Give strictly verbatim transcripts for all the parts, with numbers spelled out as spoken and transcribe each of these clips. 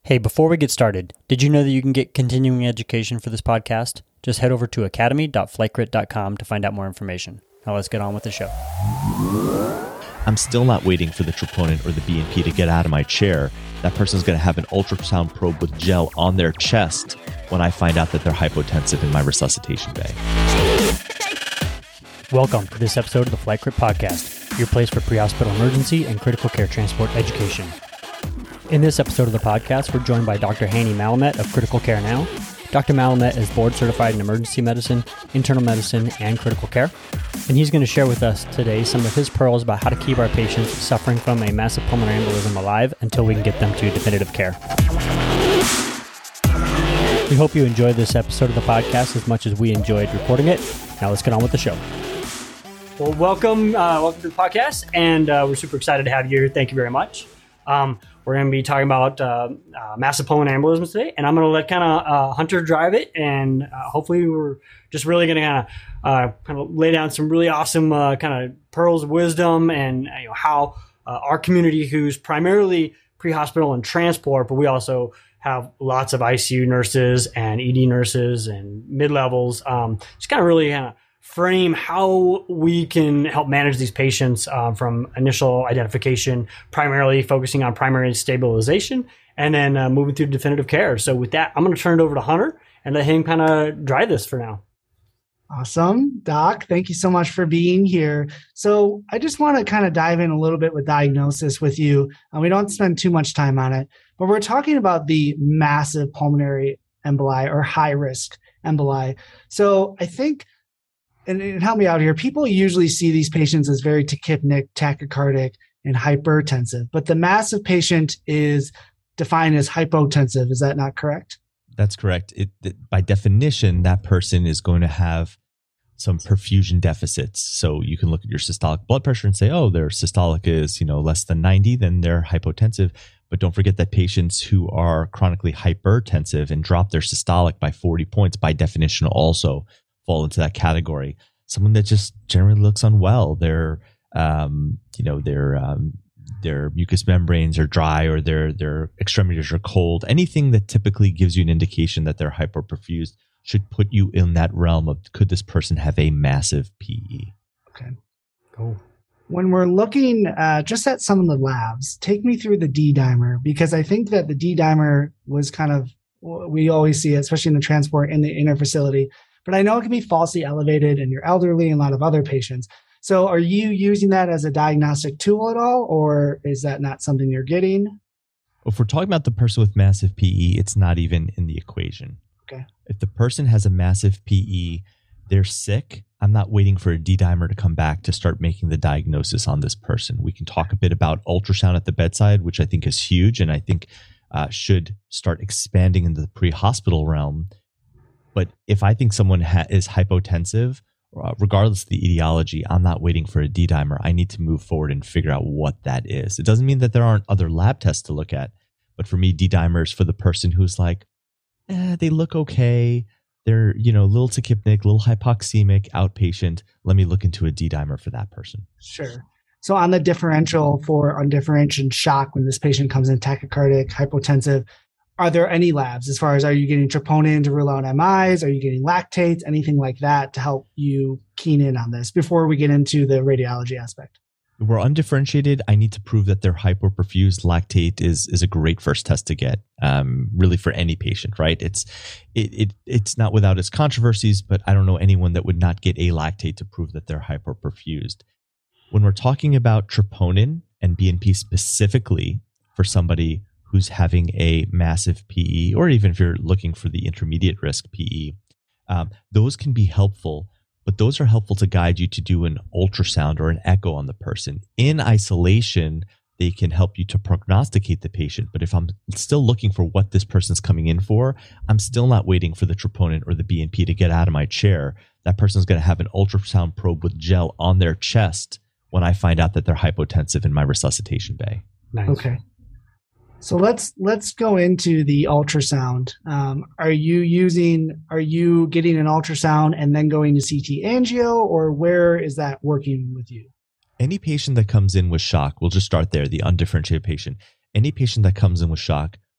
Hey, before we get started, did you know that you can get continuing education for this podcast? Just head over to academy dot flightcrit dot com to find out more information. Now let's get on with the show. I'm still not waiting for the troponin or the B N P to get out of my chair. That person's going to have an ultrasound probe with gel on their chest when I find out that they're hypotensive in my resuscitation bay. Welcome to this episode of the FlightCrit Podcast, your place for pre-hospital emergency and critical care transport education. In this episode of the podcast, we're joined by Doctor Hani Malamet of Critical Care Now. Doctor Malamet is board certified in emergency medicine, internal medicine, and critical care. And he's going to share with us today some of his pearls about how to keep our patients suffering from a massive pulmonary embolism alive until we can get them to definitive care. We hope you enjoyed this episode of the podcast as much as we enjoyed recording it. Now let's get on with the show. Well, welcome, uh, welcome to the podcast, and uh, we're super excited to have you here. Thank you very much. Um, we're going to be talking about uh, uh, massive pulmonary embolism today, and I'm going to let kind of uh, Hunter drive it, and uh, hopefully we're just really going to kind of uh, kind of lay down some really awesome uh, kind of pearls of wisdom, and you know how uh, our community, who's primarily pre-hospital and transport, but we also have lots of I C U nurses and E D nurses and mid-levels, um, just kind of really kind of frame how we can help manage these patients uh, from initial identification, primarily focusing on primary stabilization, and then uh, moving through definitive care. So with that, I'm going to turn it over to Hunter and let him kind of drive this for now. Awesome. Doc, thank you so much for being here. So I just want to kind of dive in a little bit with diagnosis with you. And we don't spend too much time on it, but we're talking about the massive pulmonary emboli or high risk emboli. So I think, and, and help me out here, people usually see these patients as very tachypnic, tachycardic, and hypertensive, but the massive patient is defined as hypotensive. Is that not correct? That's correct. It, it, by definition, that person is going to have some perfusion deficits. So you can look at your systolic blood pressure and say, oh, their systolic is, you know, less than ninety, then they're hypotensive. But don't forget that patients who are chronically hypertensive and drop their systolic by forty points, by definition, also fall into that category. Someone that just generally looks unwell. Their, um, you know, their um, their mucous membranes are dry, or their their extremities are cold. Anything that typically gives you an indication that they're hyperperfused should put you in that realm of, could this person have a massive P E? Okay. Cool. When we're looking uh, just at some of the labs, take me through the D-dimer, because I think that the D-dimer was kind of, we always see it, especially in the transport in the inner facility, but I know it can be falsely elevated in your elderly and a lot of other patients. So are you using that as a diagnostic tool at all, or is that not something you're getting? Well, if we're talking about the person with massive P E, it's not even in the equation. Okay. If the person has a massive P E, they're sick, I'm not waiting for a D-dimer to come back to start making the diagnosis on this person. We can talk a bit about ultrasound at the bedside, which I think is huge, and I think uh, should start expanding into the pre-hospital realm. But if I think someone ha- is hypotensive, uh, regardless of the etiology, I'm not waiting for a D-dimer. I need to move forward and figure out what that is. It doesn't mean that there aren't other lab tests to look at, but for me, D-dimers for the person who's like, eh, they look okay. They're, you know, a little tachypnic, a little hypoxemic, outpatient. Let me look into a D-dimer for that person. Sure. So on the differential for undifferentiated shock, when this patient comes in tachycardic, hypotensive, are there any labs as far as, are you getting troponin to rule out M Is? Are you getting lactates? Anything like that to help you keen in on this before we get into the radiology aspect? If we're undifferentiated, I need to prove that they're hypoperfused. Lactate is is a great first test to get, um, really for any patient, right? It's it, it it's not without its controversies, but I don't know anyone that would not get a lactate to prove that they're hypoperfused. When we're talking about troponin and B N P specifically for somebody who's having a massive P E, or even if you're looking for the intermediate risk P E, um, those can be helpful, but those are helpful to guide you to do an ultrasound or an echo on the person. In isolation, they can help you to prognosticate the patient. But if I'm still looking for what this person's coming in for, I'm still not waiting for the troponin or the B N P to get out of my chair. That person's going to have an ultrasound probe with gel on their chest when I find out that they're hypotensive in my resuscitation bay. Nice. Okay. So let's let's go into the ultrasound. Um, are you using, are you getting an ultrasound and then going to C T angio, or where is that working with you? Any patient that comes in with shock, we'll just start there, the undifferentiated patient. Any patient that comes in with shock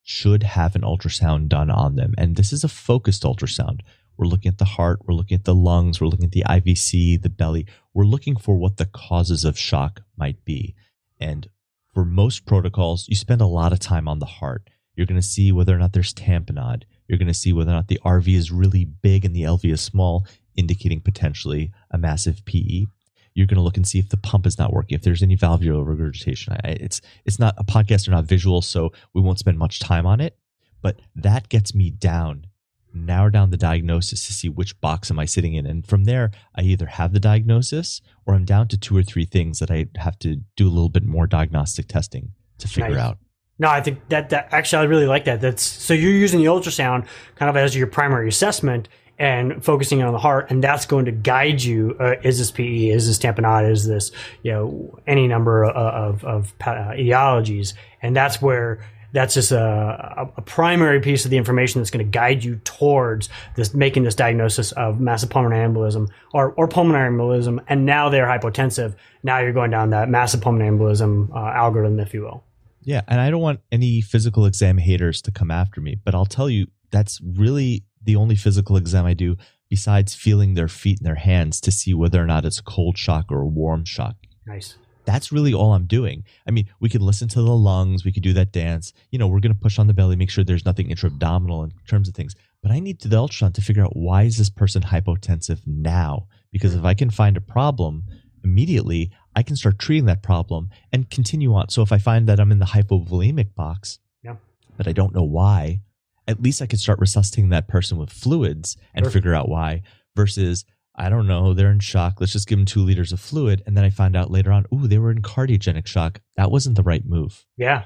should have an ultrasound done on them. And this is a focused ultrasound. We're looking at the heart, we're looking at the lungs, we're looking at the I V C, the belly. We're looking for what the causes of shock might be. And for most protocols, you spend a lot of time on the heart. You're going to see whether or not there's tamponade. You're going to see whether or not the R V is really big and the L V is small, indicating potentially a massive P E. You're going to look and see if the pump is not working, if there's any valvular regurgitation. I, it's it's not a podcast or not visual, so we won't spend much time on it. But that gets me down, narrow down the diagnosis to see which box am I sitting in. And from there, I either have the diagnosis or I'm down to two or three things that I have to do a little bit more diagnostic testing to figure Nice. out. No, I think that, that actually, I really like that. That's so you're using the ultrasound kind of as your primary assessment and focusing on the heart, and that's going to guide you. Uh, is this P E? Is this tamponade? Is this, you know, any number of, of, of uh, etiologies? And that's where that's just a, a primary piece of the information that's going to guide you towards this, making this diagnosis of massive pulmonary embolism or, or pulmonary embolism. And now they're hypotensive. Now you're going down that massive pulmonary embolism uh, algorithm, if you will. Yeah, and I don't want any physical exam haters to come after me, but I'll tell you, that's really the only physical exam I do besides feeling their feet and their hands to see whether or not it's a cold shock or a warm shock. Nice. That's really all I'm doing. I mean, we could listen to the lungs, we could do that dance. You know, we're going to push on the belly, make sure there's nothing intra-abdominal in terms of things. But I need to the ultrasound to figure out, why is this person hypotensive now? Because if I can find a problem immediately, I can start treating that problem and continue on. So if I find that I'm in the hypovolemic box, Yeah. but I don't know why, at least I could start resuscitating that person with fluids and Perfect. figure out why, versus, I don't know, they're in shock. Let's just give them two liters of fluid. And then I find out later on, ooh, they were in cardiogenic shock. That wasn't the right move. Yeah.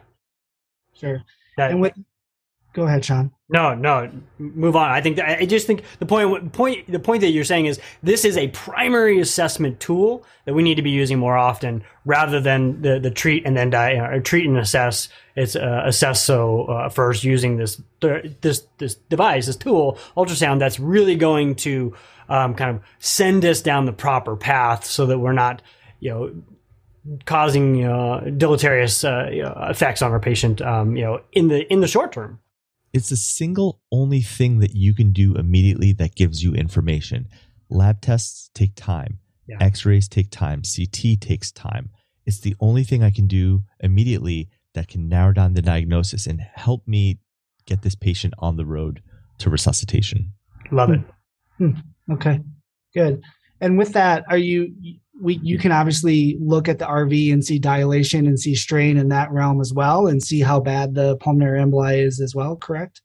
Sure. That, And with, go ahead, Sean. No, no, move on. I think that, I just think the point, point, the point that you're saying is this is a primary assessment tool that we need to be using more often, rather than the, the treat and then die, or treat and assess. It's uh, assess so uh, first using this this this device, this tool, ultrasound, that's really going to um, kind of send us down the proper path, so that we're not, you know, causing uh, deleterious uh, you know, effects on our patient, um, you know, in the in the short term. It's the single only thing that you can do immediately that gives you information. Lab tests take time. Yeah. X-rays take time. C T takes time. It's the only thing I can do immediately that can narrow down the diagnosis and help me get this patient on the road to resuscitation. Love it. Hmm. Okay, good. And with that, are you, we, you can obviously look at the R V and see dilation and see strain in that realm as well, and see how bad the pulmonary emboli is as well, correct?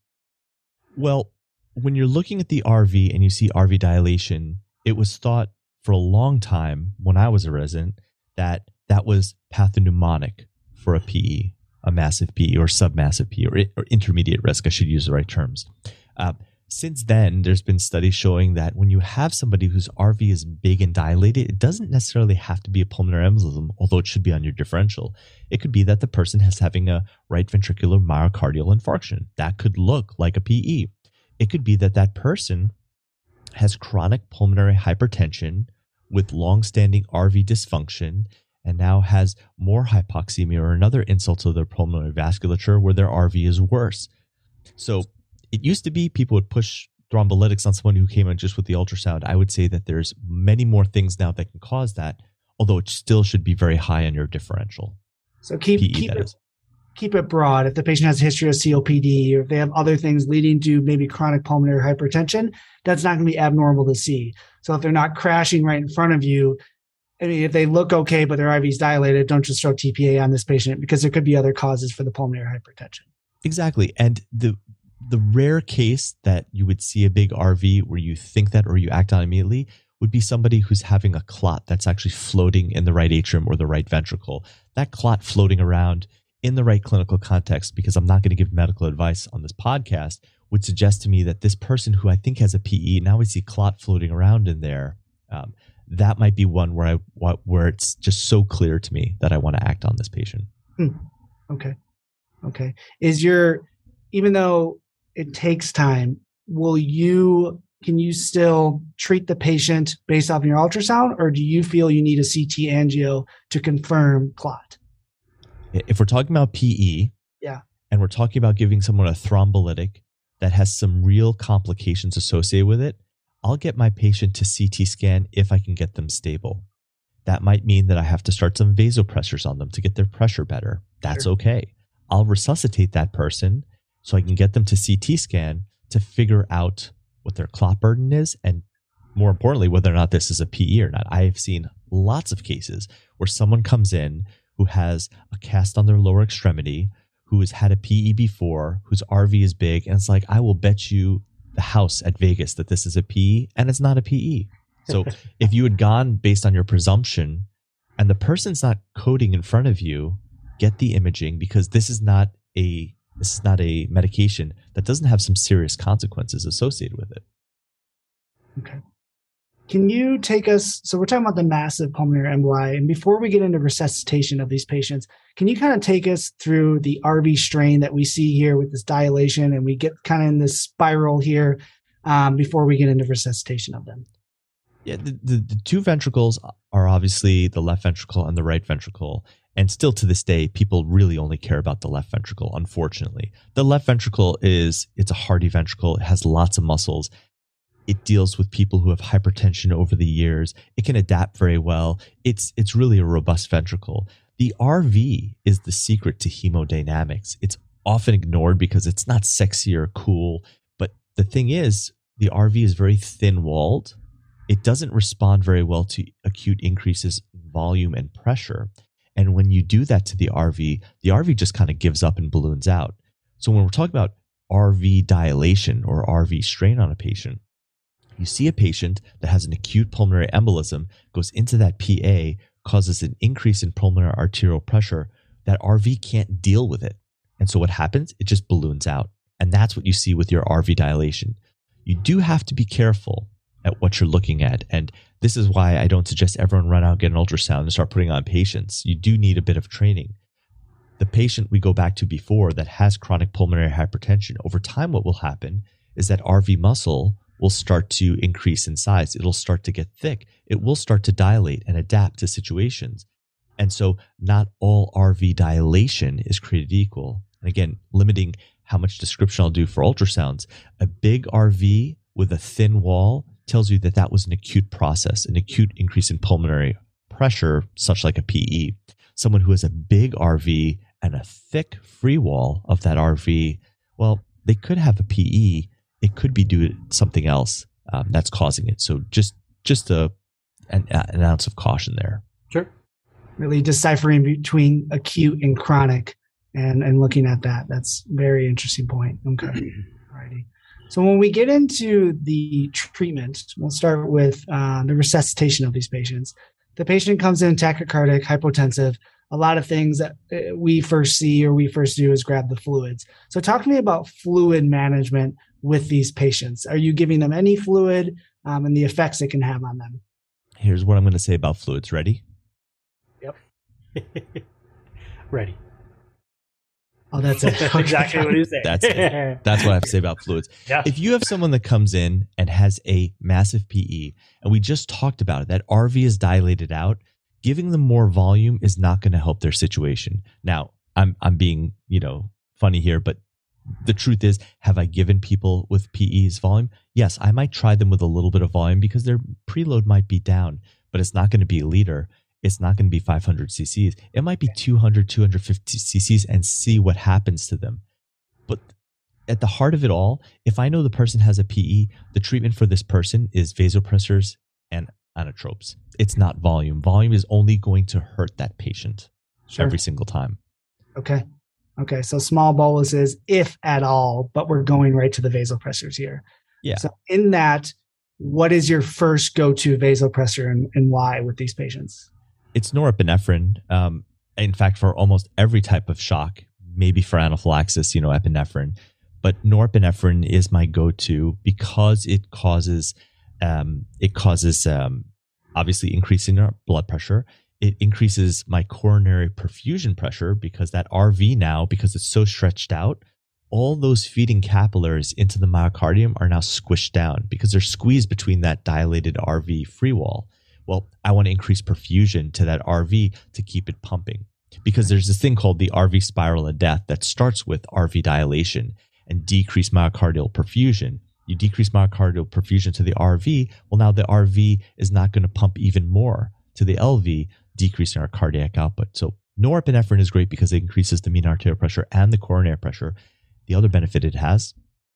Well, when you're looking at the R V and you see R V dilation, it was thought for a long time when I was a resident that that was pathognomonic for a P E, a massive P E or submassive P E, or, or intermediate risk. I should use the right terms. Uh, since then, there's been studies showing that when you have somebody whose R V is big and dilated, it doesn't necessarily have to be a pulmonary embolism, although it should be on your differential. It could be that the person has having a right ventricular myocardial infarction. That could look like a P E. It could be that that person has chronic pulmonary hypertension with long-standing R V dysfunction, and now has more hypoxemia or another insult to their pulmonary vasculature where their R V is worse. So it used to be people would push thrombolytics on someone who came in just with the ultrasound. I would say that there's many more things now that can cause that, although it still should be very high on your differential. So keep P E, keep that it is. keep it broad. If the patient has a history of C O P D, or if they have other things leading to maybe chronic pulmonary hypertension, that's not going to be abnormal to see. So if they're not crashing right in front of you, I mean, if they look okay but their I V is dilated, don't just throw T P A on this patient, because there could be other causes for the pulmonary hypertension. Exactly. And the the rare case that you would see a big R V where you think that or you act on immediately would be somebody who's having a clot that's actually floating in the right atrium or the right ventricle. That clot floating around in the right clinical context, because I'm not going to give medical advice on this podcast, would suggest to me that this person who I think has a P E, now we see clot floating around in there. Um, that might be one where I where it's just so clear to me that I want to act on this patient. Hmm. Okay. Okay. Is your, even though it takes time, will you, can you still treat the patient based off your ultrasound, or do you feel you need a C T angio to confirm clot? If we're talking about P E, Yeah, and and we're talking about giving someone a thrombolytic that has some real complications associated with it, I'll get my patient to C T scan if I can get them stable. That might mean that I have to start some vasopressors on them to get their pressure better. That's Sure. okay. I'll resuscitate that person so I can get them to C T scan to figure out what their clot burden is, and more importantly, whether or not this is a P E or not. I have seen lots of cases where someone comes in who has a cast on their lower extremity, who has had a P E before, whose R V is big, and it's like, I will bet you the house at Vegas that this is a P E, and it's not a P E. So if you had gone based on your presumption and the person's not coding in front of you, get the imaging, because this is not a this is not a medication that doesn't have some serious consequences associated with it. Okay. Can you take us, so we're talking about the massive pulmonary emboli, and before we get into resuscitation of these patients, can you kind of take us through the R V strain that we see here with this dilation, and we get kind of in this spiral here um, before we get into resuscitation of them? Yeah, the, the, the two ventricles are obviously the left ventricle and the right ventricle. And still to this day, people really only care about the left ventricle, unfortunately. The left ventricle is, it's a hardy ventricle. It has lots of muscles. It deals with people who have hypertension over the years. It can adapt very well. It's, it's really a robust ventricle. The R V is the secret to hemodynamics. It's often ignored because it's not sexy or cool. But the thing is, the R V is very thin-walled. It doesn't respond very well to acute increases in volume and pressure. And when you do that to the R V, the R V just kind of gives up and balloons out. So when we're talking about R V dilation or R V strain on a patient, you see a patient that has an acute pulmonary embolism, goes into that P A, causes an increase in pulmonary arterial pressure. That R V can't deal with it. And so what happens? It just balloons out. And that's what you see with your R V dilation. You do have to be careful at what you're looking at. And this is why I don't suggest everyone run out, get an ultrasound and start putting on patients. You do need a bit of training. The patient we go back to before that has chronic pulmonary hypertension, over time what will happen is that R V muscle will start to increase in size. It'll start to get thick. It will start to dilate and adapt to situations. And so not all R V dilation is created equal. And again, limiting how much description I'll do for ultrasounds, a big R V with a thin wall tells you that that was an acute process, an acute increase in pulmonary pressure, such like a P E. Someone who has a big R V and a thick free wall of that R V, well, they could have a P E. It could be due to something else um, that's causing it. So just just a an, an ounce of caution there. Sure. Really deciphering between acute and chronic and, and looking at that. That's a very interesting point. Okay. Alrighty. So when we get into the treatment, we'll start with uh, the resuscitation of these patients. The patient comes in tachycardic, hypotensive. A lot of things that we first see or we first do is grab the fluids. So talk to me about fluid management with these patients. Are you giving them any fluid um, and the effects it can have on them? Here's what I'm going to say about fluids. Ready? Yep. Ready. Oh, that's it. That's exactly what he's saying. That's it. That's what I have to say about fluids. Yeah. If you have someone that comes in and has a massive P E, and we just talked about it, that R V is dilated out, giving them more volume is not going to help their situation. Now, I'm I'm being, you know, funny here, but the truth is, have I given people with P Es volume? Yes, I might try them with a little bit of volume because their preload might be down, but it's not going to be a liter. It's not going to be five hundred cc's. It might be two hundred, two hundred fifty cc's and see what happens to them. But at the heart of it all, if I know the person has a P E, the treatment for this person is vasopressors and inotropes. It's not volume. Volume is only going to hurt that patient Sure. every single time. Okay. Okay. So small boluses, if at all, but we're going right to the vasopressors here. Yeah. So in that, what is your first go-to vasopressor and, and why with these patients? It's norepinephrine. Um, in fact, for almost every type of shock, maybe for anaphylaxis, you know, epinephrine, but norepinephrine is my go-to because it causes, um, it causes, um, obviously increasing our blood pressure. It increases my coronary perfusion pressure because that R V now, because it's so stretched out, all those feeding capillaries into the myocardium are now squished down because they're squeezed between that dilated R V free wall. Well, I want to increase perfusion to that R V to keep it pumping. because there's this thing called the R V spiral of death that starts with R V dilation and decreased myocardial perfusion. You decrease myocardial perfusion to the R V, well, now the R V is not going to pump even more to the L V, decreasing our cardiac output. So norepinephrine is great because it increases the mean arterial pressure and the coronary pressure. The other benefit it has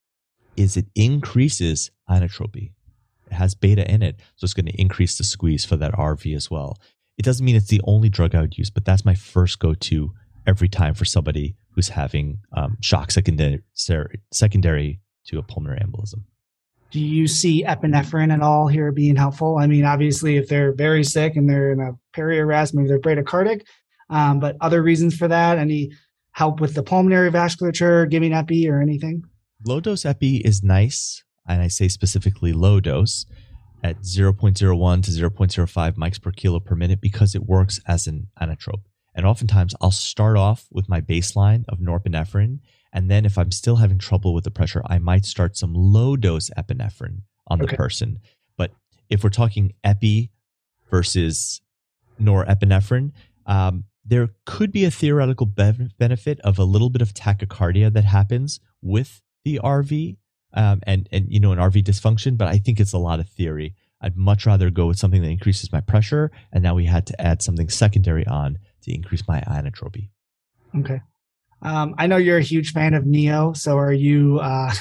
is it increases inotropy. It has beta in it, so it's going to increase the squeeze for that R V as well. It doesn't mean it's the only drug I would use, but that's my first go-to every time for somebody who's having um, shock secondary, secondary to a pulmonary embolism. Do you see epinephrine at all here being helpful? I mean, obviously, if they're very sick and they're in a peri-arrest, maybe they're bradycardic, um, but other reasons for that? Any help with the pulmonary vasculature, giving epi or anything? Low dose epi is nice, and I say specifically low dose at zero point zero one to zero point zero five mics per kilo per minute because it works as an inotrope. And oftentimes I'll start off with my baseline of norepinephrine, and then if I'm still having trouble with the pressure, I might start some low dose epinephrine on the okay. person. But if we're talking epi versus norepinephrine, um, there could be a theoretical be- benefit of a little bit of tachycardia that happens with the R V um, and, and, you know, an R V dysfunction, but I think it's a lot of theory. I'd much rather go with something that increases my pressure, and now we had to add something secondary on to increase my inotropy. Okay. Um, I know you're a huge fan of Neo, so are you, uh,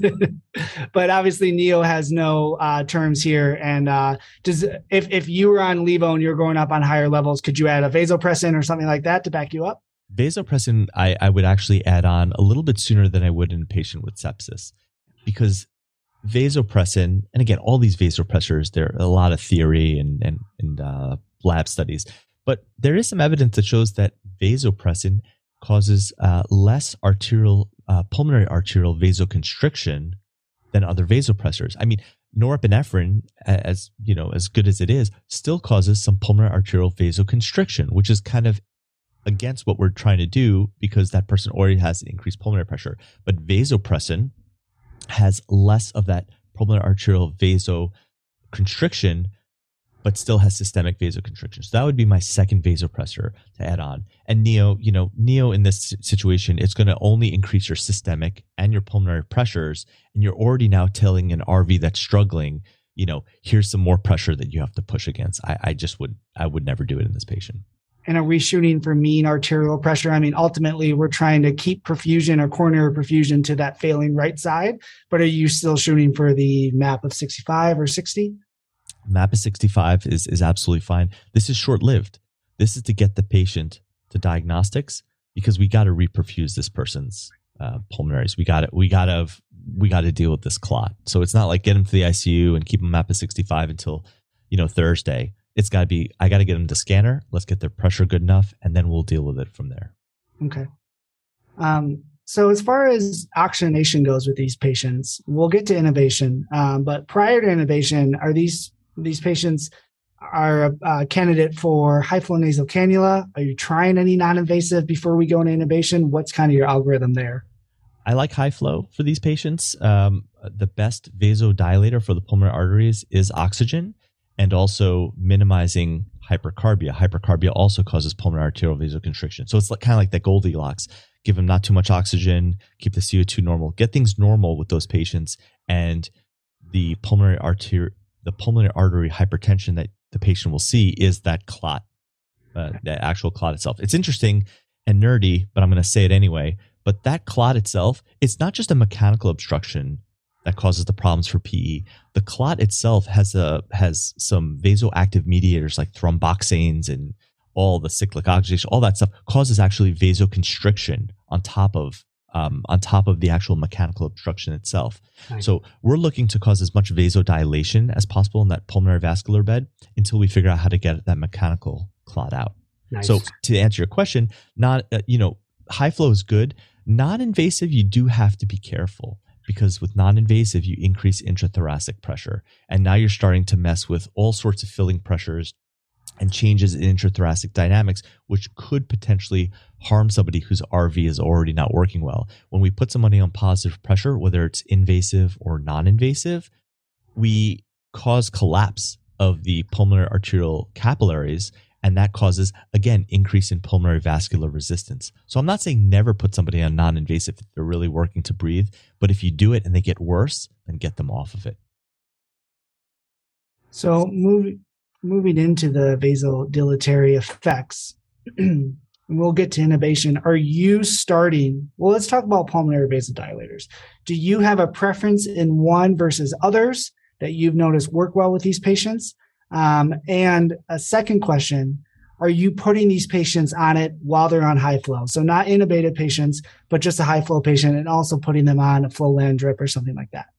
but obviously Neo has no uh, terms here. And uh, does if, if you were on Levo and you're going up on higher levels, could you add a vasopressin or something like that to back you up? Vasopressin, I, I would actually add on a little bit sooner than I would in a patient with sepsis, because vasopressin, and again, all these vasopressors, there are a lot of theory and, and, and uh, lab studies, but there is some evidence that shows that vasopressin causes uh, less arterial, uh, pulmonary arterial vasoconstriction than other vasopressors. I mean, norepinephrine, as you know, as good as it is, still causes some pulmonary arterial vasoconstriction, which is kind of against what we're trying to do because that person already has increased pulmonary pressure. But vasopressin has less of that pulmonary arterial vasoconstriction, but still has systemic vasoconstriction. So that would be my second vasopressor to add on. And Neo, you know, Neo in this situation, it's going to only increase your systemic and your pulmonary pressures. And you're already now telling an R V that's struggling, you know, here's some more pressure that you have to push against. I, I just would, I would never do it in this patient. And are we shooting for mean arterial pressure? I mean, ultimately, we're trying to keep perfusion or coronary perfusion to that failing right side, but are you still shooting for the map of sixty-five or sixty? Map of sixty-five is, is absolutely fine. This is short-lived. This is to get the patient to diagnostics because we got to reperfuse this person's uh, pulmonaries. We got to we got to we got to deal with this clot. So it's not like get him to the I C U and keep him map of sixty-five until, you know, Thursday. It's got to be, I got to get them to scanner. Let's get their pressure good enough, and then we'll deal with it from there. Okay. Um, so as far as oxygenation goes with these patients, we'll get to intubation. Um, but prior to intubation, are these these patients are a, a candidate for high flow nasal cannula? Are you trying any non-invasive before we go into intubation? What's kind of your algorithm there? I like high flow for these patients. Um, the best vasodilator for the pulmonary arteries is oxygen, and also minimizing hypercarbia. Hypercarbia also causes pulmonary arterial vasoconstriction. So it's like, kind of like that Goldilocks. Give them not too much oxygen, keep the C O two normal, get things normal with those patients, and the pulmonary artery, the pulmonary artery hypertension that the patient will see is that clot, uh, the actual clot itself. It's interesting and nerdy, but I'm going to say it anyway. But that clot itself, it's not just a mechanical obstruction that causes the problems for P E. The clot itself has a has some vasoactive mediators like thromboxanes and all the cyclic oxidation, all that stuff causes actually vasoconstriction on top of um, on top of the actual mechanical obstruction itself. Nice. So we're looking to cause as much vasodilation as possible in that pulmonary vascular bed until we figure out how to get that mechanical clot out. Nice. So to answer your question, not uh, you know, high flow is good. Non-invasive, you do have to be careful, because with non-invasive, you increase intrathoracic pressure. And now you're starting to mess with all sorts of filling pressures and changes in intrathoracic dynamics, which could potentially harm somebody whose R V is already not working well. When we put somebody on positive pressure, whether it's invasive or non-invasive, we cause collapse of the pulmonary arterial capillaries, And that causes, again, increase in pulmonary vascular resistance. So I'm not saying never put somebody on non-invasive if they're really working to breathe, but if you do it and they get worse, then get them off of it. So moving moving into the vasodilatory effects, and we'll get to intubation. Are you starting? Well, let's talk about pulmonary vasodilators. Do you have a preference in one versus others that you've noticed work well with these patients? Um, and a second question, are you putting these patients on it while they're on high flow? So not intubated patients, but just a high flow patient, and also putting them on a Flolan drip or something like that?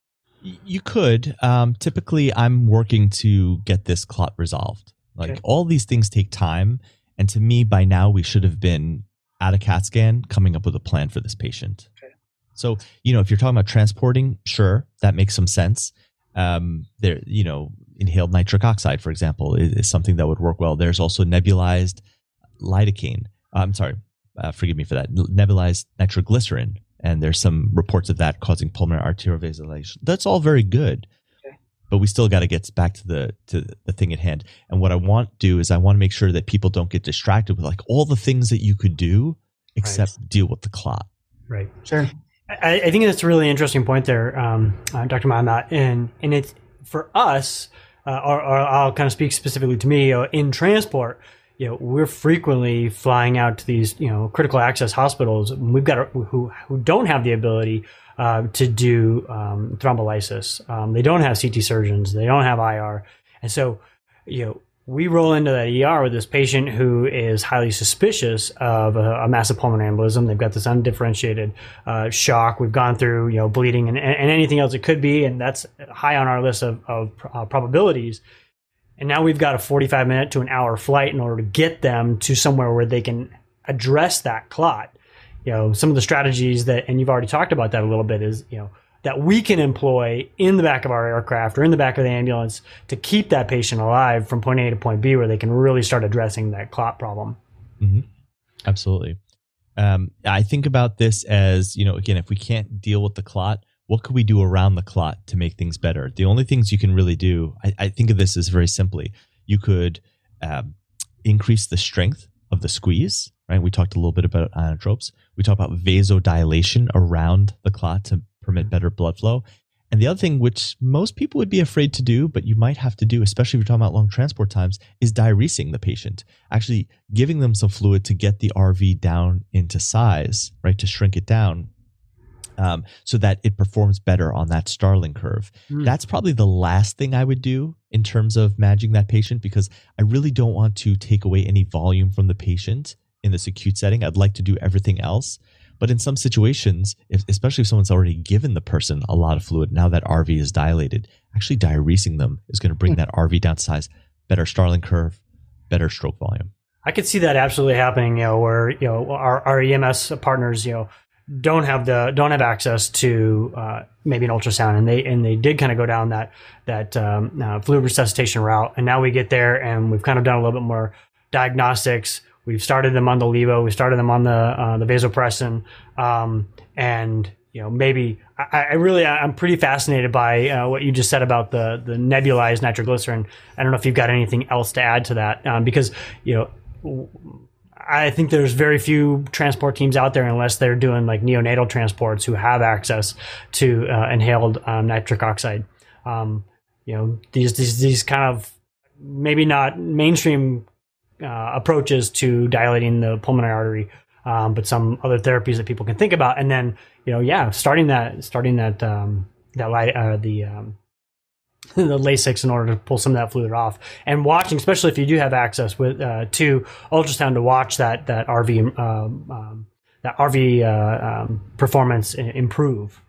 You could. Um, typically, I'm working to get this clot resolved. Like okay. all these things take time. And to me, by now, we should have been at a CAT scan coming up with a plan for this patient. Okay. So, you know, if you're talking about transporting, sure, that makes some sense. Um, there, you know, inhaled nitric oxide, for example, is, is something that would work well. There's also nebulized lidocaine. Uh, I'm sorry, uh, forgive me for that. Nebulized nitroglycerin. And there's some reports of that causing pulmonary arterial vasodilation. That's all very good, okay. but we still got to get back to the to the thing at hand. And what I want to do is I want to make sure that people don't get distracted with like all the things that you could do except right. deal with the clot. Right. Sure. I, I think that's a really interesting point there, um, uh, Doctor Mahamat. And and it's for us, uh, or, or I'll kind of speak specifically to me, uh, in transport. You know, we're frequently flying out to these, you know, critical access hospitals. We've got a, who who don't have the ability uh, to do um, thrombolysis. Um, they don't have C T surgeons. They don't have I R, and so, you know, we roll into that E R with this patient who is highly suspicious of a, a massive pulmonary embolism. They've got this undifferentiated uh, shock. We've gone through, you know, bleeding and, and anything else it could be, and that's high on our list of, of uh, probabilities. And now we've got a forty-five minute to an hour flight in order to get them to somewhere where they can address that clot. You know, some of the strategies that, and you've already talked about that a little bit, is, you know, that we can employ in the back of our aircraft or in the back of the ambulance to keep that patient alive from point A to point B, where they can really start addressing that clot problem. Mm-hmm. Absolutely. Um, I think about this as, you know, again, if we can't deal with the clot, what could we do around the clot to make things better? The only things you can really do, I, I think of this as very simply. You could um, increase the strength of the squeeze, right? We talked a little bit about inotropes. We talked about vasodilation around the clot to permit better blood flow. And the other thing, which most people would be afraid to do, but you might have to do, especially if you're talking about long transport times, is diuresing the patient. Actually giving them some fluid to get the R V down into size, right? To shrink it down. Um, so that it performs better on that Starling curve. Mm. That's probably the last thing I would do in terms of managing that patient, because I really don't want to take away any volume from the patient in this acute setting. I'd like to do everything else. But in some situations, if, especially if someone's already given the person a lot of fluid, now that R V is dilated, actually diuresing them is going to bring mm. that R V down to size, better Starling curve, better stroke volume. I could see that absolutely happening, you know, where, you know, our, our E M S partners, you know, don't have the don't have access to uh, maybe an ultrasound, and they and they did kind of go down that that um, uh, fluid resuscitation route, and now we get there and we've kind of done a little bit more diagnostics. We've started them on the levo, we started them on the uh, the vasopressin, um, and you know maybe I, I really I'm pretty fascinated by uh, what you just said about the the nebulized nitroglycerin. I don't know if you've got anything else to add to that, um, because you know. I think there's very few transport teams out there, unless they're doing like neonatal transports, who have access to uh, inhaled um, nitric oxide. Um, you know, these, these these kind of maybe not mainstream uh, approaches to dilating the pulmonary artery, um, but some other therapies that people can think about. And then, you know, yeah, starting that starting that um, that light uh, the um, the Lasix in order to pull some of that fluid off, and watching, especially if you do have access with uh, to ultrasound, to watch that that R V um, um, that R V uh, um, performance improve.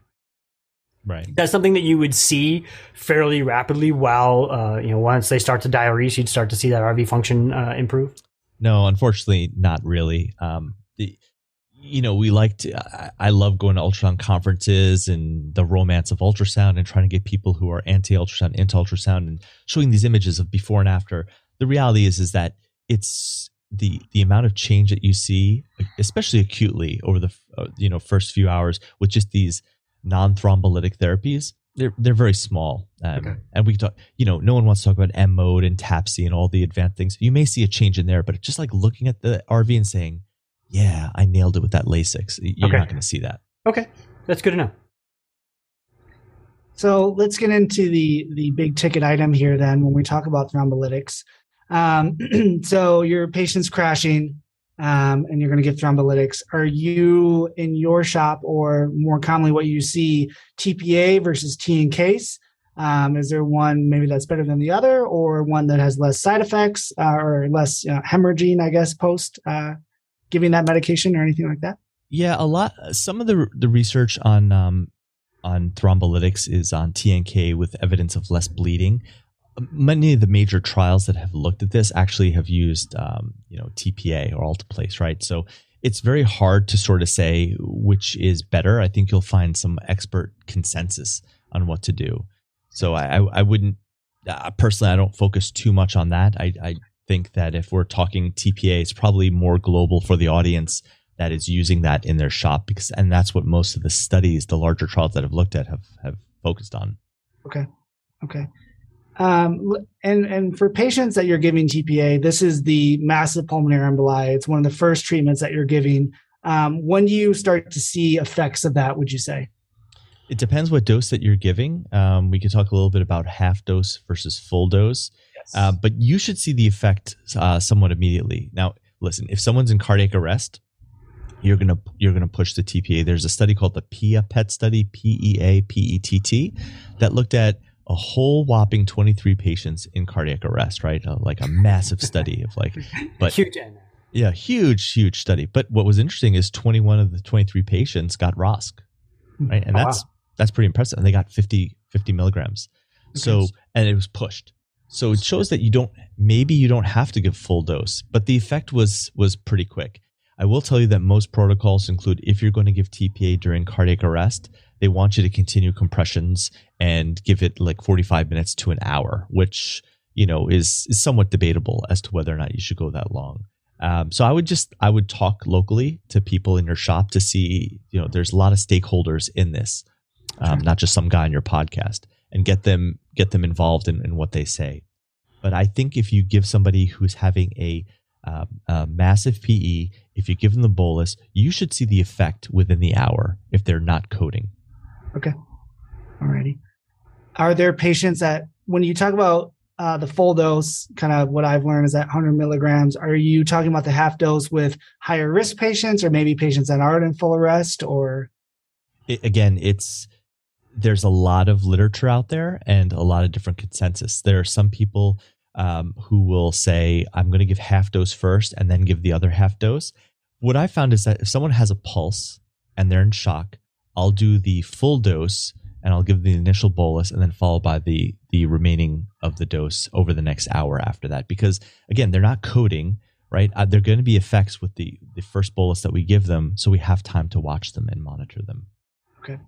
Right. That's something that you would see fairly rapidly. While uh, you know, once they start to diurese, you'd start to see that R V function uh, improve. No, unfortunately, not really. Um, the, you know, we like to, I, I love going to ultrasound conferences and the romance of ultrasound and trying to get people who are anti-ultrasound into ultrasound and showing these images of before and after. The reality is, is that it's the, the amount of change that you see, especially acutely over the, uh, you know, first few hours with just these non-thrombolytic therapies They're they're very small, um, Okay. and we can talk. You know, no one wants to talk about M mode and TAPSE and all the advanced things. You may see a change in there, but it's just like looking at the R V and saying, "Yeah, I nailed it with that Lasix." You're Okay. not going to see that. Okay, that's good to know. So let's get into the the big ticket item here then when we talk about thrombolytics. Um, so your patient's crashing um, and you're going to give thrombolytics. Are you in your shop, or more commonly what you see, T P A versus T in case? Um, is there one maybe that's better than the other, or one that has less side effects uh, or less you know, hemorrhaging, I guess, post uh, giving that medication or anything like that? Yeah, a lot. Some of the the research on um, on thrombolytics is on T N K with evidence of less bleeding. Many of the major trials that have looked at this actually have used, um, you know, T P A or alteplase, right? So it's very hard to sort of say which is better. I think you'll find some expert consensus on what to do. So I, I wouldn't uh, personally. I don't focus too much on that. I, I think that if we're talking T P A, it's probably more global for the audience that is using that in their shop, because and that's what most of the studies, the larger trials that I've looked at, have have focused on. Okay, okay. Um, and and for patients that you're giving T P A, this is the massive pulmonary emboli. It's one of the first treatments that you're giving. Um, when do you start to see effects of that, would you say? It depends what dose that you're giving. Um, we could talk a little bit about half dose versus full dose, Yes. uh, but you should see the effect uh, somewhat immediately. Now, listen, if someone's in cardiac arrest, you're gonna you're gonna push the T P A. There's a study called the P E A PET study, P E A P E T T, that looked at a whole whopping twenty-three patients in cardiac arrest, right? Uh, like a massive study of like, but Huge N. yeah, huge, huge study. But what was interesting is twenty-one of the twenty-three patients got R O S C, right? And Oh, that's wow. that's pretty impressive. And they got fifty, fifty milligrams. So, Okay. and it was pushed. So it shows that you don't, maybe you don't have to give full dose, but the effect was was pretty quick. I will tell you that most protocols include, if you're going to give T P A during cardiac arrest, they want you to continue compressions and give it like forty-five minutes to an hour, which, you know, is, is somewhat debatable as to whether or not you should go that long. Um, so I would just, I would talk locally to people in your shop to see, you know, there's a lot of stakeholders in this, um, not just some guy on your podcast, and get them, get them involved in, in what they say. But I think if you give somebody who's having a, um, a massive P E, if you give them the bolus, you should see the effect within the hour if they're not coding. Okay. Alrighty. Are there patients that, when you talk about uh, the full dose, kind of what I've learned is that one hundred milligrams, are you talking about the half dose with higher risk patients, or maybe patients that aren't in full arrest, or? It, again, it's, there's a lot of literature out there and a lot of different consensus. There are some people um, who will say, I'm going to give half dose first and then give the other half dose. What I found is that if someone has a pulse and they're in shock, I'll do the full dose and I'll give the initial bolus and then followed by the the remaining of the dose over the next hour after that. Because again, they're not coding, right? Uh, they're going to be effects with the, the first bolus that we give them. So we have time to watch them and monitor them. Okay.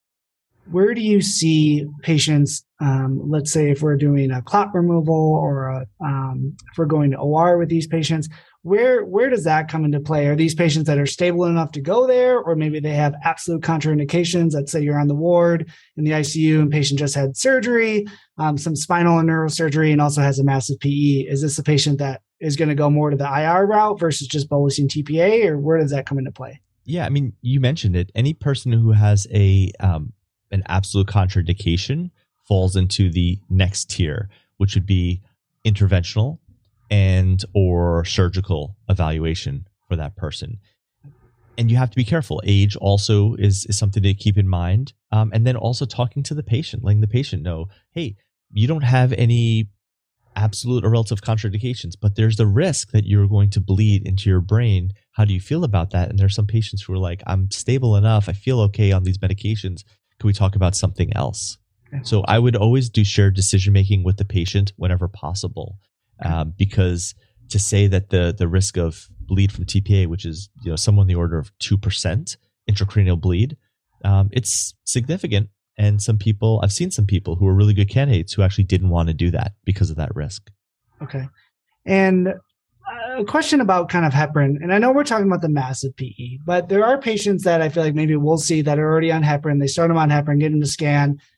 Where do you see patients, um, let's say if we're doing a clot removal or a, um, if we're going to O R with these patients, where where does that come into play? Are these patients that are stable enough to go there, or maybe they have absolute contraindications? Let's say you're on the ward in the I C U and patient just had surgery, um, some spinal and neurosurgery, and also has a massive P E. Is this a patient that is going to go more to the I R route versus just bolusing T P A, or where does that come into play? Yeah, I mean, you mentioned it. Any person who has a um, an absolute contraindication falls into the next tier, which would be interventional and or surgical evaluation for that person. And you have to be careful. Age also is, is something to keep in mind. Um, and then also talking to the patient, letting the patient know, hey, you don't have any absolute or relative contraindications, but there's the risk that you're going to bleed into your brain. How do you feel about that? And there's some patients who are like, I'm stable enough. I feel okay on these medications. Can we talk about something else? Okay. So I would always do shared decision-making with the patient whenever possible. Um, because to say that the the risk of bleed from T P A, which is, you know, somewhere in the order of two percent intracranial bleed, um, it's significant. And some people, I've seen some people who are really good candidates who actually didn't want to do that because of that risk. Okay. And a question about kind of heparin, and I know we're talking about the massive P E, but there are patients that I feel like maybe we'll see that are already on heparin. They start them on heparin, get them to scan.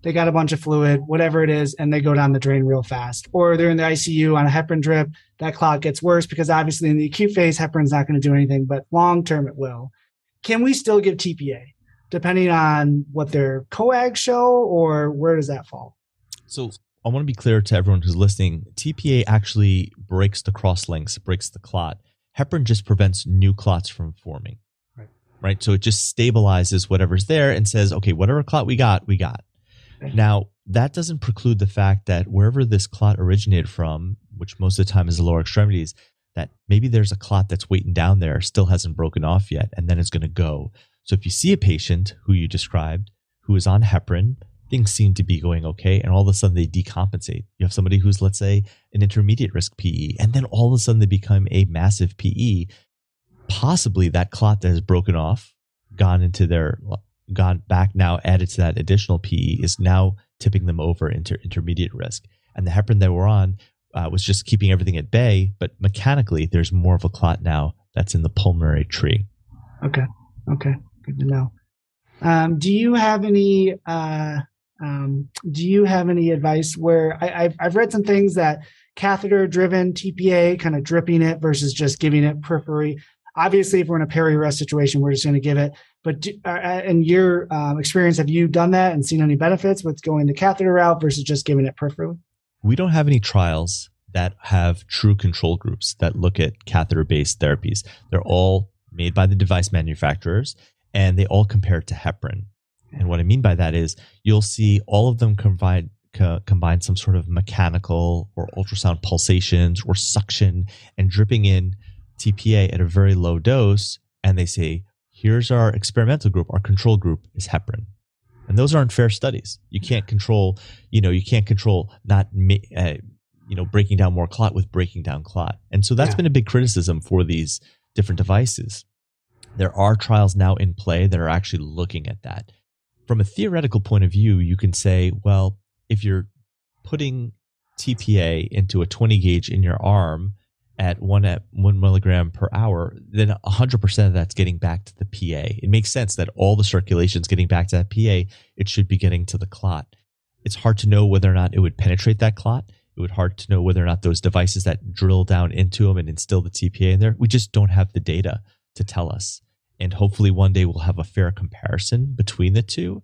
they got a bunch of fluid, whatever it is, and they go down the drain real fast. Or they're in the I C U on a heparin drip. That clot gets worse because obviously in the acute phase, heparin's not going to do anything, but long-term it will. Can we still give T P A depending on what their coags show, or where does that fall? So I want to be clear to everyone who's listening. T P A actually breaks the cross-links, breaks the clot. Heparin just prevents new clots from forming, right? right? So it just stabilizes whatever's there and says, okay, whatever clot we got, we got. Now, that doesn't preclude the fact that wherever this clot originated from, which most of the time is the lower extremities, that maybe there's a clot that's waiting down there, still hasn't broken off yet, and then it's going to go. So if you see a patient who you described who is on heparin, things seem to be going okay, and all of a sudden they decompensate. You have somebody who's, let's say, an intermediate risk P E, and then all of a sudden they become a massive P E. Possibly that clot that has broken off, gone into their... gone back now, added to that additional P E, is now tipping them over into intermediate risk. And the heparin that we're on uh, was just keeping everything at bay, but mechanically there's more of a clot now that's in the pulmonary tree. Okay. Okay. Good to know. Um, do you have any, uh, um, do you have any advice where I, I've, I've read some things that catheter driven T P A, kind of dripping it versus just giving it periphery. Obviously, if we're in a peri-arrest situation, we're just going to give it. But do, uh, in your um, experience, have you done that and seen any benefits with going the catheter route versus just giving it peripherally? We don't have any trials that have true control groups that look at catheter-based therapies. They're all made by the device manufacturers, and they all compare to heparin. And what I mean by that is you'll see all of them combine, co- combine some sort of mechanical or ultrasound pulsations or suction and dripping in T P A at a very low dose, and they say, here's our experimental group, our control group is heparin. And those aren't fair studies. You can't control, you know, you can't control not, uh, you know, breaking down more clot with breaking down clot. And so that's yeah. been a big criticism for these different devices. There are trials now in play that are actually looking at that. From a theoretical point of view, you can say, well, if you're putting T P A into a twenty gauge in your arm, at one at one milligram per hour, then one hundred percent of that's getting back to the P A. It makes sense that all the circulation is getting back to that P A. It should be getting to the clot. It's hard to know whether or not it would penetrate that clot. It would hard to know whether or not those devices that drill down into them and instill the T P A in there, we just don't have the data to tell us. And hopefully one day we'll have a fair comparison between the two.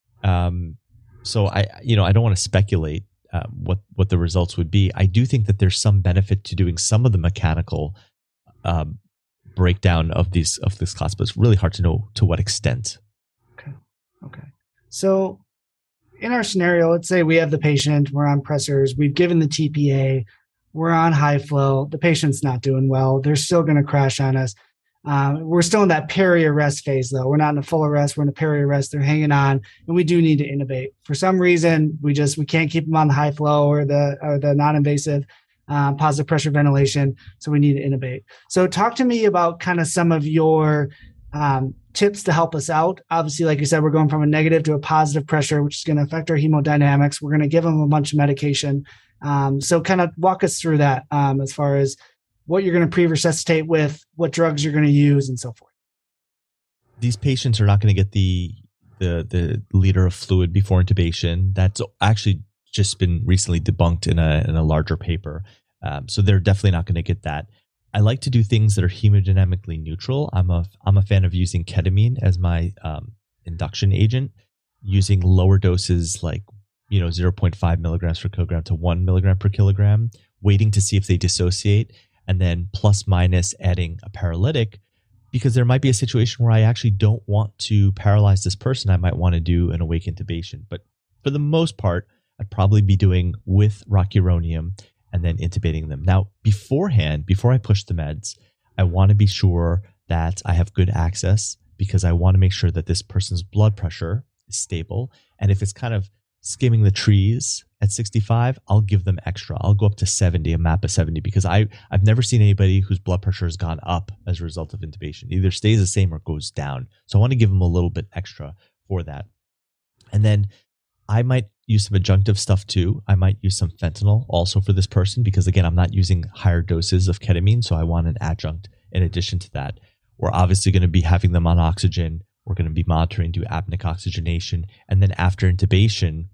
Um, so I, you know, I don't want to speculate Uh, what what the results would be. I do think that there's some benefit to doing some of the mechanical um, breakdown of these of this class, but it's really hard to know to what extent. Okay. Okay. So in our scenario, let's say we have the patient, we're on pressors, we've given the T P A, we're on high flow, the patient's not doing well, they're still going to crash on us. Um, we're still in that peri-arrest phase, though. We're not in a full arrest. We're in a peri-arrest. They're hanging on, and we do need to intubate. For some reason, we just we can't keep them on the high flow or the or the non-invasive um, positive pressure ventilation, so we need to intubate. So, talk to me about kind of some of your um, tips to help us out. Obviously, like you said, we're going from a negative to a positive pressure, which is going to affect our hemodynamics. We're going to give them a bunch of medication. Um, so, kind of walk us through that um, as far as what you're going to pre-resuscitate with, what drugs you're going to use, and so forth. These patients are not going to get the, the the liter of fluid before intubation. That's actually just been recently debunked in a in a larger paper. Um, so they're definitely not going to get that. I like to do things that are hemodynamically neutral. I'm a I'm a fan of using ketamine as my um, induction agent, using lower doses like you know zero point five milligrams per kilogram to one milligram per kilogram, waiting to see if they dissociate, and then plus minus adding a paralytic, because there might be a situation where I actually don't want to paralyze this person. I might want to do an awake intubation. But for the most part, I'd probably be doing with rocuronium and then intubating them. Now, beforehand, before I push the meds, I want to be sure that I have good access, because I want to make sure that this person's blood pressure is stable. And if it's kind of skimming the trees at sixty-five, I'll give them extra. I'll go up to seventy, a MAPA seventy, because I, I've never seen anybody whose blood pressure has gone up as a result of intubation. It either stays the same or goes down. So I want to give them a little bit extra for that. And then I might use some adjunctive stuff too. I might use some fentanyl also for this person, because again, I'm not using higher doses of ketamine. So I want an adjunct in addition to that. We're obviously going to be having them on oxygen. We're going to be monitoring, do apneic oxygenation. And then after intubation,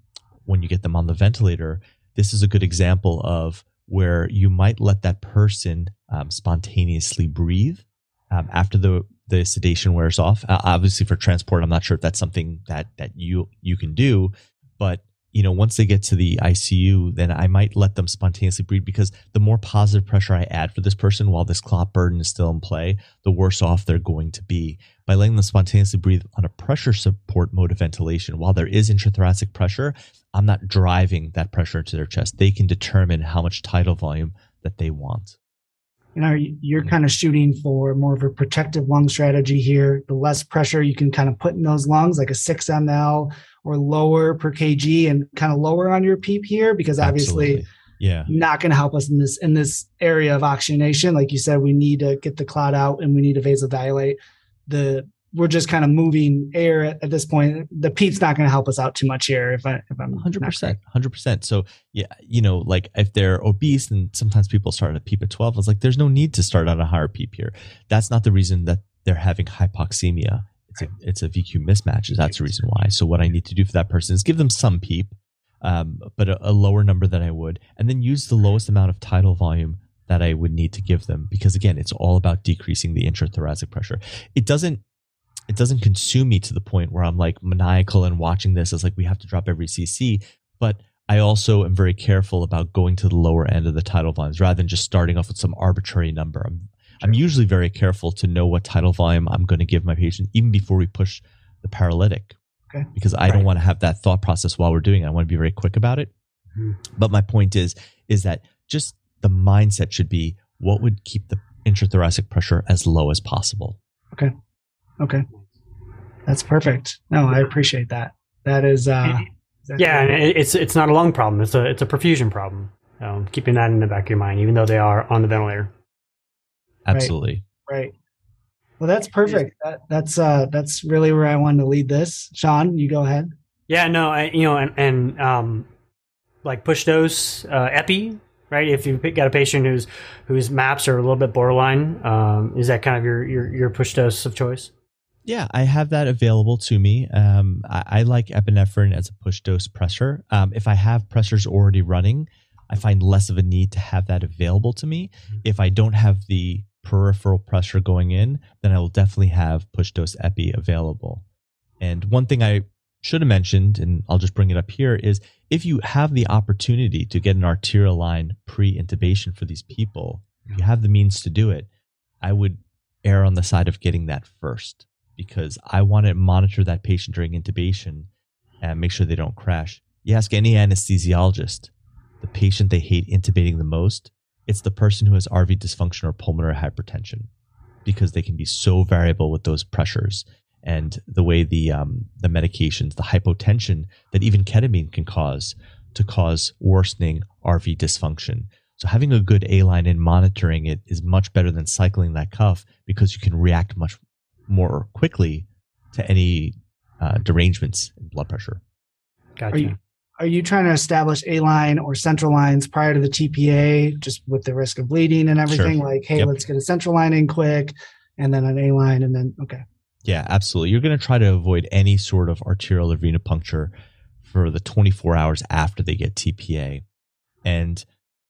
when you get them on the ventilator, this is a good example of where you might let that person um, spontaneously breathe um, after the, the sedation wears off. Uh, obviously for transport, I'm not sure if that's something that, that you, you can do, but you know, once they get to the I C U, then I might let them spontaneously breathe, because the more positive pressure I add for this person while this clot burden is still in play, the worse off they're going to be. By letting them spontaneously breathe on a pressure support mode of ventilation, while there is intrathoracic pressure, I'm not driving that pressure into their chest. They can determine how much tidal volume that they want. You know, you're kind of shooting for more of a protective lung strategy here. The less pressure you can kind of put in those lungs, like a six milliliters or lower per kg, and kind of lower on your PEEP here, because obviously Absolutely. Yeah. not going to help us in this in this area of oxygenation. Like you said, we need to get the clot out and we need to vasodilate. The we're just kind of moving air at, at this point. The PEEP's not going to help us out too much here. If I if I'm one hundred percent, one hundred percent. So yeah, you know, like if they're obese, and sometimes people start at a PEEP at twelve, I was like, there's no need to start at a higher PEEP here. That's not the reason that they're having hypoxemia. It's a, it's a V Q mismatch. That's the reason why. So what I need to do for that person is give them some PEEP, um, but a, a lower number than I would, and then use the lowest amount of tidal volume that I would need to give them. Because again, it's all about decreasing the intrathoracic pressure. It doesn't, it doesn't consume me to the point where I'm like maniacal and watching this as like, we have to drop every C C, but I also am very careful about going to the lower end of the tidal volumes rather than just starting off with some arbitrary number. I'm, I'm usually very careful to know what tidal volume I'm going to give my patient even before we push the paralytic. Okay. Because I right. don't want to have that thought process while we're doing it. I want to be very quick about it. Mm-hmm. But my point is, is that just the mindset should be what would keep the intrathoracic pressure as low as possible. Okay. Okay. That's perfect. No, I appreciate that. That is, uh, exactly yeah, and it's, it's not a lung problem. It's a, it's a perfusion problem. Um, keeping that in the back of your mind, even though they are on the ventilator. Absolutely. Right. right. Well, that's perfect. That, that's uh, that's really where I wanted to lead this. Sean, you go ahead. Yeah, no, I, you know, and, and um, like push dose uh, epi, right? If you got a patient whose whose maps are a little bit borderline, um, is that kind of your, your your push dose of choice? Yeah, I have that available to me. Um, I, I like epinephrine as a push dose pressor. Um, if I have pressors already running, I find less of a need to have that available to me. If I don't have the peripheral pressure going in, then I will definitely have push dose epi available. And one thing I should have mentioned, and I'll just bring it up here, is if you have the opportunity to get an arterial line pre-intubation for these people, if you have the means to do it, I would err on the side of getting that first, because I want to monitor that patient during intubation and make sure they don't crash. You ask any anesthesiologist, the patient they hate intubating the most, it's the person who has R V dysfunction or pulmonary hypertension, because they can be so variable with those pressures and the way the um, the medications, the hypotension that even ketamine can cause to cause worsening R V dysfunction. So having a good A-line and monitoring it is much better than cycling that cuff, because you can react much more quickly to any uh, derangements in blood pressure. Gotcha. Are you, are you trying to establish A-line or central lines prior to the T P A, just with the risk of bleeding and everything? Sure. Like, hey, yep. let's get a central line in quick, and then an A-line, and then, okay. Yeah, absolutely. You're going to try to avoid any sort of arterial or venipuncture for the twenty-four hours after they get T P A. And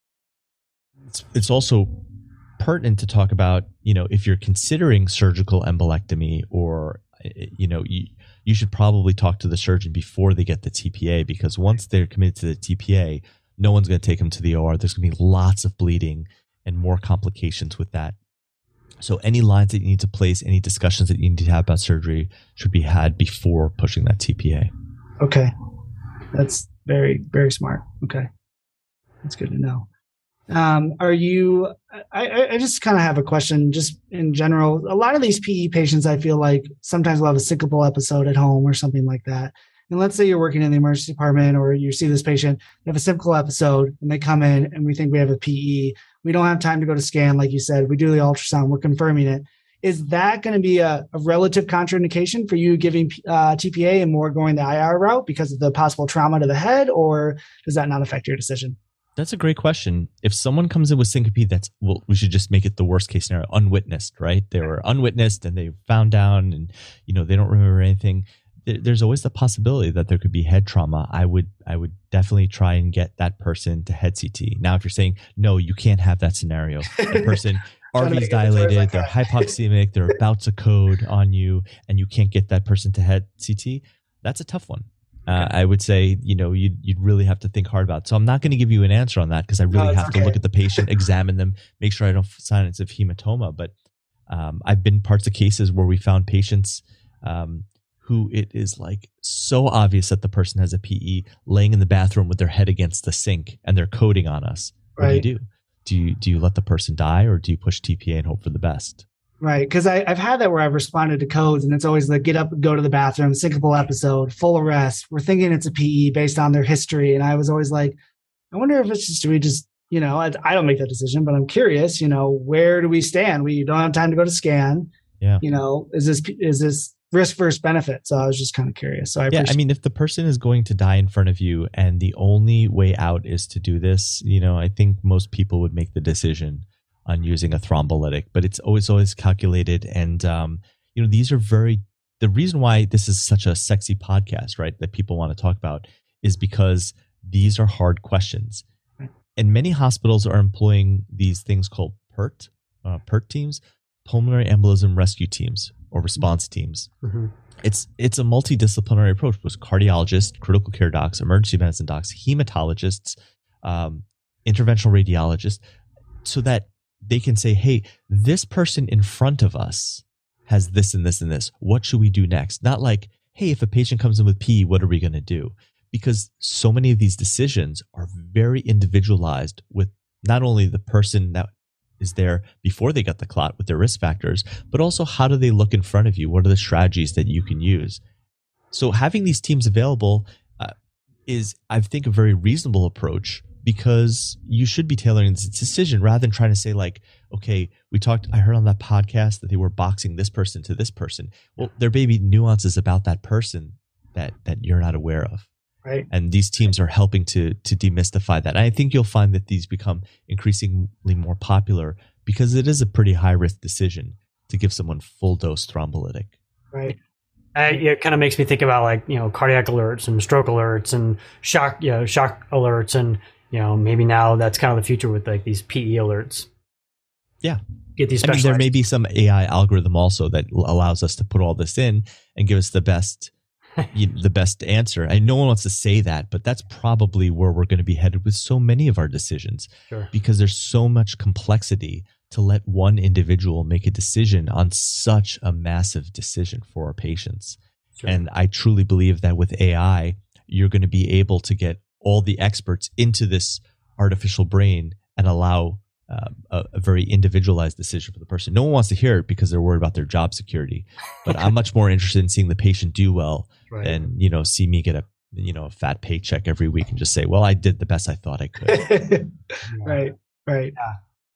it's, it's also pertinent to talk about, you know, if you're considering surgical embolectomy, or, you know, you, you should probably talk to the surgeon before they get the T P A, because once they're committed to the T P A, no one's going to take them to the O R. There's going to be lots of bleeding and more complications with that. So any lines that you need to place, any discussions that you need to have about surgery should be had before pushing that T P A. Okay. That's very, very smart. Okay. That's good to know. Um, are you, I, I just kind of have a question just in general. A lot of these P E patients, I feel like sometimes will have a syncopal episode at home or something like that. And let's say you're working in the emergency department, or you see this patient, they have a syncopal episode, and they come in and we think we have a P E. We don't have time to go to scan. Like you said, we do the ultrasound, we're confirming it. Is that going to be a, a relative contraindication for you giving uh, T P A and more going the I R route because of the possible trauma to the head, or does that not affect your decision? That's a great question. If someone comes in with syncope, that's, well, we should just make it the worst case scenario, unwitnessed, right? They were unwitnessed and they found down and, you know, they don't remember anything. th- there's always the possibility that there could be head trauma. I would I would definitely try and get that person to head C T. Now, if you're saying no, you can't have that scenario. The person R V is dilated, they're hypoxemic, they're about to code on you, and you can't get that person to head C T. That's a tough one. Uh, I would say, you know, you'd, you'd really have to think hard about it. So I'm not going to give you an answer on that because I really no, have okay. to look at the patient, examine them, make sure I don't have signs of hematoma. But um, I've been parts of cases where we found patients um, who it is like so obvious that the person has a P E laying in the bathroom with their head against the sink and they're coding on us. What right. do you do? Do you, do you let the person die or do you push T P A and hope for the best? Right. Because I've had that where I've responded to codes and it's always like, get up and go to the bathroom, syncopal episode, full arrest. We're thinking it's a P E based on their history. And I was always like, I wonder if it's just, do we just, you know, I, I don't make that decision, but I'm curious, you know, where do we stand? We don't have time to go to scan. Yeah. You know, is this, is this risk versus benefit? So I was just kind of curious. So I yeah, I mean, if the person is going to die in front of you and the only way out is to do this, you know, I think most people would make the decision on using a thrombolytic, but it's always, always calculated. And, um, you know, these are very, the reason why this is such a sexy podcast, right, that people want to talk about is because these are hard questions. And many hospitals are employing these things called PERT, uh, PERT teams, pulmonary embolism rescue teams or response teams. Mm-hmm. It's, it's a multidisciplinary approach with cardiologists, critical care docs, emergency medicine docs, hematologists, um, interventional radiologists, so that they can say, hey, this person in front of us has this and this and this. What should we do next? Not like, hey, if a patient comes in with P E, what are we going to do? Because so many of these decisions are very individualized with not only the person that is there before they got the clot with their risk factors, but also how do they look in front of you? What are the strategies that you can use? So having these teams available uh, is, I think, a very reasonable approach, because you should be tailoring this decision rather than trying to say like, okay, we talked, I heard on that podcast that they were boxing this person to this person. Well, there may be nuances about that person that, that you're not aware of. Right. And these teams are helping to, to demystify that. And I think you'll find that these become increasingly more popular because it is a pretty high risk decision to give someone full dose thrombolytic. Right. Uh, it kind of makes me think about like, you know, cardiac alerts and stroke alerts and shock, you know, shock alerts. And, you know, maybe now that's kind of the future with like these P E alerts. Yeah. Get these I mean, there may be some A I algorithm also that allows us to put all this in and give us the best, you know, the best answer. And no one wants to say that, but that's probably where we're going to be headed with so many of our decisions, sure. because there's so much complexity to let one individual make a decision on such a massive decision for our patients. Sure. And I truly believe that with A I, you're going to be able to get all the experts into this artificial brain and allow uh, a, a very individualized decision for the person. No one wants to hear it because they're worried about their job security, but I'm much more interested in seeing the patient do well right. than, you know, see me get a, you know, a fat paycheck every week and just say, well, I did the best I thought I could. Right. Right. Yeah.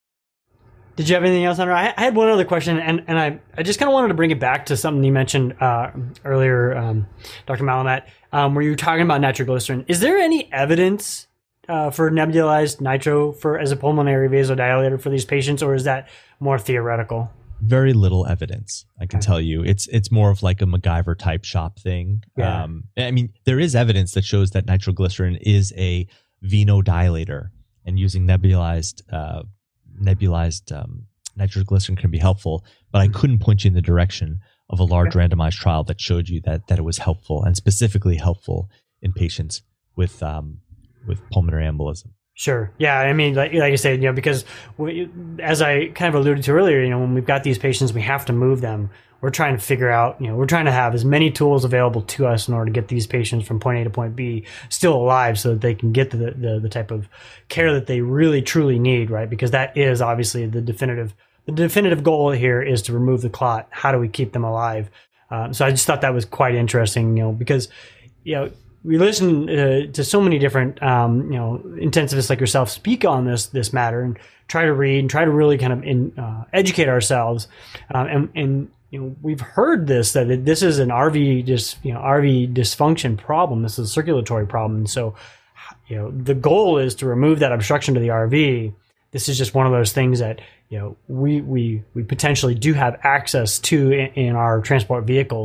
Did you have anything else, Hunter? I had one other question, and, and I, I just kind of wanted to bring it back to something you mentioned uh, earlier, um, Doctor Malamat, um, where you were talking about nitroglycerin. Is there any evidence uh, for nebulized nitro for as a pulmonary vasodilator for these patients, or is that more theoretical? Very little evidence, I can okay. tell you. It's it's more of like a MacGyver type shop thing. Yeah. Um, I mean, there is evidence that shows that nitroglycerin is a venodilator, and using nebulized uh, nebulized um, nitroglycerin can be helpful, but I couldn't point you in the direction of a large okay. randomized trial that showed you that that it was helpful, and specifically helpful in patients with um, with pulmonary embolism. Sure. Yeah. I mean, like, like I said, you know, because we, as I kind of alluded to earlier, you know, when we've got these patients, we have to move them. We're trying to figure out, you know, we're trying to have as many tools available to us in order to get these patients from point A to point B still alive so that they can get the, the, the type of care that they really, truly need, right? Because that is obviously the definitive, the definitive goal here is to remove the clot. How do we keep them alive? Um, so I just thought that was quite interesting, you know, because, you know, we listen uh, to so many different, um, you know, intensivists like yourself speak on this this matter and try to read and try to really kind of in, uh, educate ourselves. Um, and, and you know, we've heard this that this is an R V dis, you know, R V dysfunction problem. This is a circulatory problem. And so, you know, the goal is to remove that obstruction to the R V. This is just one of those things that, you know, we we we potentially do have access to in, in our transport vehicles.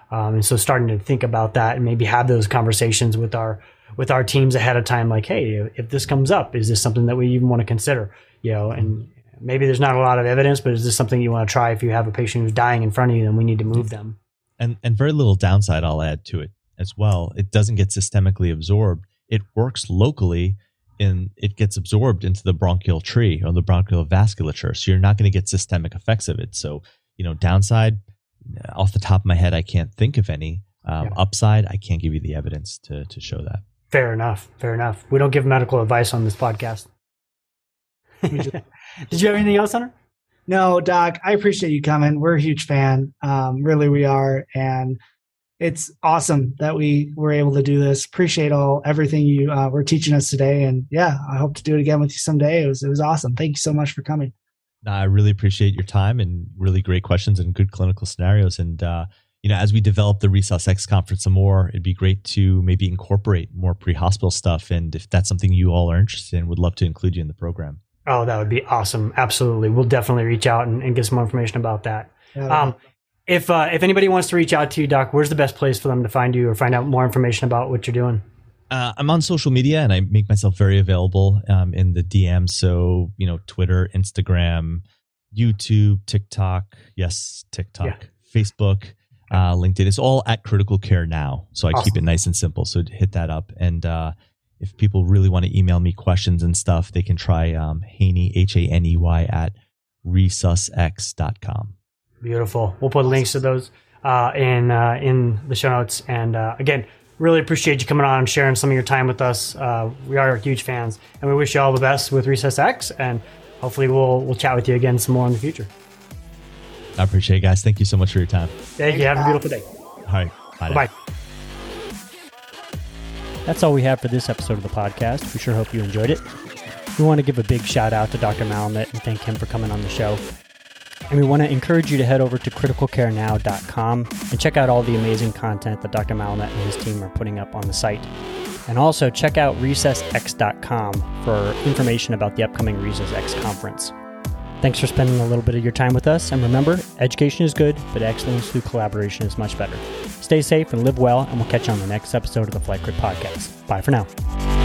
Um, and so starting to think about that and maybe have those conversations with our with our teams ahead of time, like, hey, if this comes up, is this something that we even want to consider? You know, and maybe there's not a lot of evidence, but is this something you want to try if you have a patient who's dying in front of you, then we need to move them. And and very little downside I'll add to it as well. It doesn't get systemically absorbed. It works locally and it gets absorbed into the bronchial tree or the bronchial vasculature. So you're not going to get systemic effects of it. So, you know, downside, off the top of my head, I can't think of any. Um, yeah. Upside, I can't give you the evidence to to show that. Fair enough. Fair enough. We don't give medical advice on this podcast. Did you have anything else, Hunter? No, Doc, I appreciate you coming. We're a huge fan. Um, really, we are. And it's awesome that we were able to do this. Appreciate all everything you uh, were teaching us today. And yeah, I hope to do it again with you someday. It was it was awesome. Thank you so much for coming. No, I really appreciate your time and really great questions and good clinical scenarios. And uh, you know, as we develop the ResusX conference some more, it'd be great to maybe incorporate more pre-hospital stuff. And if that's something you all are interested in, would love to include you in the program. Oh, that would be awesome. Absolutely. We'll definitely reach out and, and get some more information about that. Yeah. Um, if uh, if anybody wants to reach out to you, Doc, where's the best place for them to find you or find out more information about what you're doing? Uh, I'm on social media and I make myself very available um, in the D Ms. So, you know, Twitter, Instagram, YouTube, TikTok. Yes, TikTok, yeah. Facebook, uh, LinkedIn. It's all at Critical Care Now. So I awesome. keep it nice and simple. So hit that up. And uh, if people really want to email me questions and stuff, they can try um, Haney, H A N E Y, at resusx dot com. Beautiful. We'll put links to those uh, in uh, in the show notes. And uh, again, really appreciate you coming on and sharing some of your time with us. Uh, we are huge fans, and we wish you all the best with ResusX. And hopefully, we'll we'll chat with you again some more in the future. I appreciate it, guys. Thank you so much for your time. Thank you. Have a beautiful day. All right. Bye. Bye. That's all we have for this episode of the podcast. We sure hope you enjoyed it. We want to give a big shout out to Doctor Malamet and thank him for coming on the show. And we want to encourage you to head over to critical care now dot com and check out all the amazing content that Doctor Malamet and his team are putting up on the site. And also check out resus x dot com for information about the upcoming ResusX conference. Thanks for spending a little bit of your time with us. And remember, education is good, but excellence through collaboration is much better. Stay safe and live well, and we'll catch you on the next episode of the Flight Grid Podcast. Bye for now.